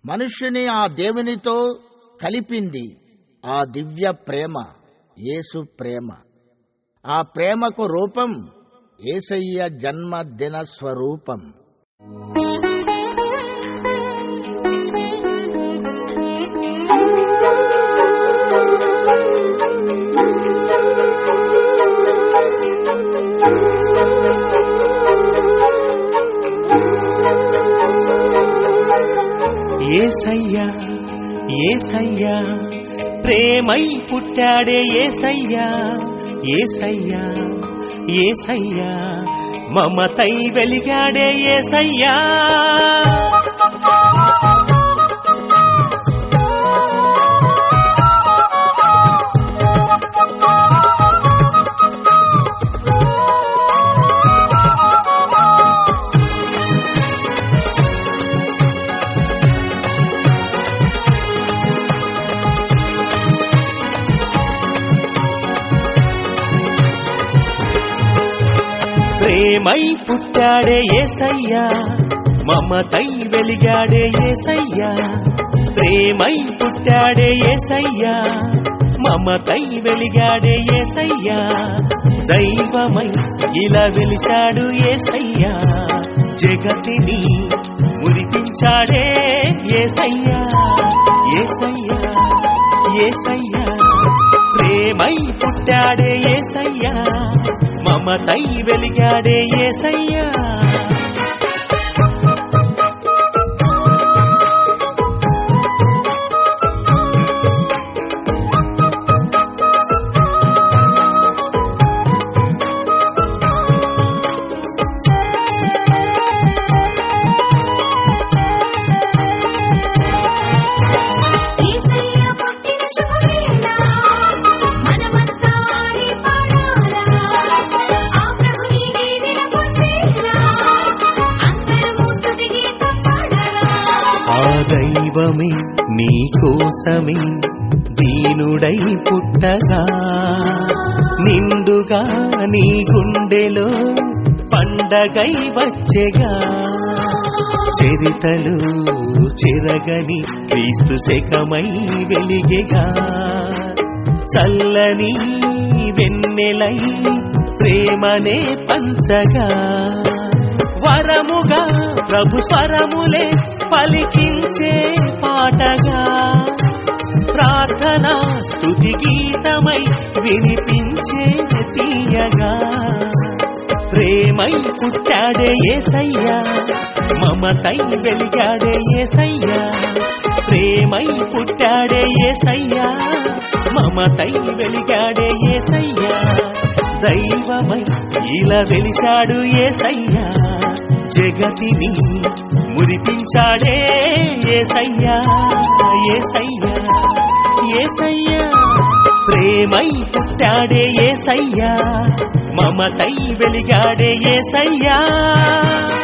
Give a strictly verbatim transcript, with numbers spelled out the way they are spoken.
మనుష్యుని ఆ దేవునితో కలిపింది ఆ దివ్య ప్రేమ, యేసు ప్రేమ. ఆ ప్రేమకు రూపం యేసయ్య జన్మదిన స్వరూపం. యేసయ్యా యేసయ్యా ప్రేమై పుట్టాడే యేసయ్యా, యేసయ్యా యేసయ్యా మమతై వెలిగాడే యేసయ్యా. ప్రేమై పుట్టాడే యేసయ్యా, మమతై వెలిగాడే యేసయ్యా. ప్రేమై పుట్టాడే యేసయ్యా, మమతై వెలిగాడే యేసయ్యా. దైవమై ఇలా వెలిశాడు యేసయ్యా, జగతిని మురిపించాడే యేసయ్యా, యేసయ్యా యేసయ్యా. ప్రేమై పుట్టాడే యేసయ్యా, మమతై వెలిగాడే యేసయ్యా. దైవమే నీ కోసమే దీనుడై పుట్టగా, నిండుగా నీ గుండెలో పండగై వచ్చెగా. చరితలు చెరగని క్రీస్తు శకమై వెలిగెగా, చల్లని వెన్నెలై ప్రేమనే పంచగా. వరముగా ప్రభు స్వరములే పలికించే పాటగా, ప్రార్థనా స్తుతి గీతమై వినిపించే తీయగా. ప్రేమై పుట్టాడే యేసయ్యా, మమతై వెలిగాడే యేసయ్యా. ప్రేమై పుట్టాడే యేసయ్యా, మమతై వెలిగాడే యేసయ్యా. దైవమై ఇలా వెలిశాడు యేసయ్యా, జగతిని మురిపించాడే యేసయ్యా, యేసయ్యా యేసయ్యా. ప్రేమై పుట్టాడే యేసయ్యా, మమతై వెలిగాడే యేసయ్యా.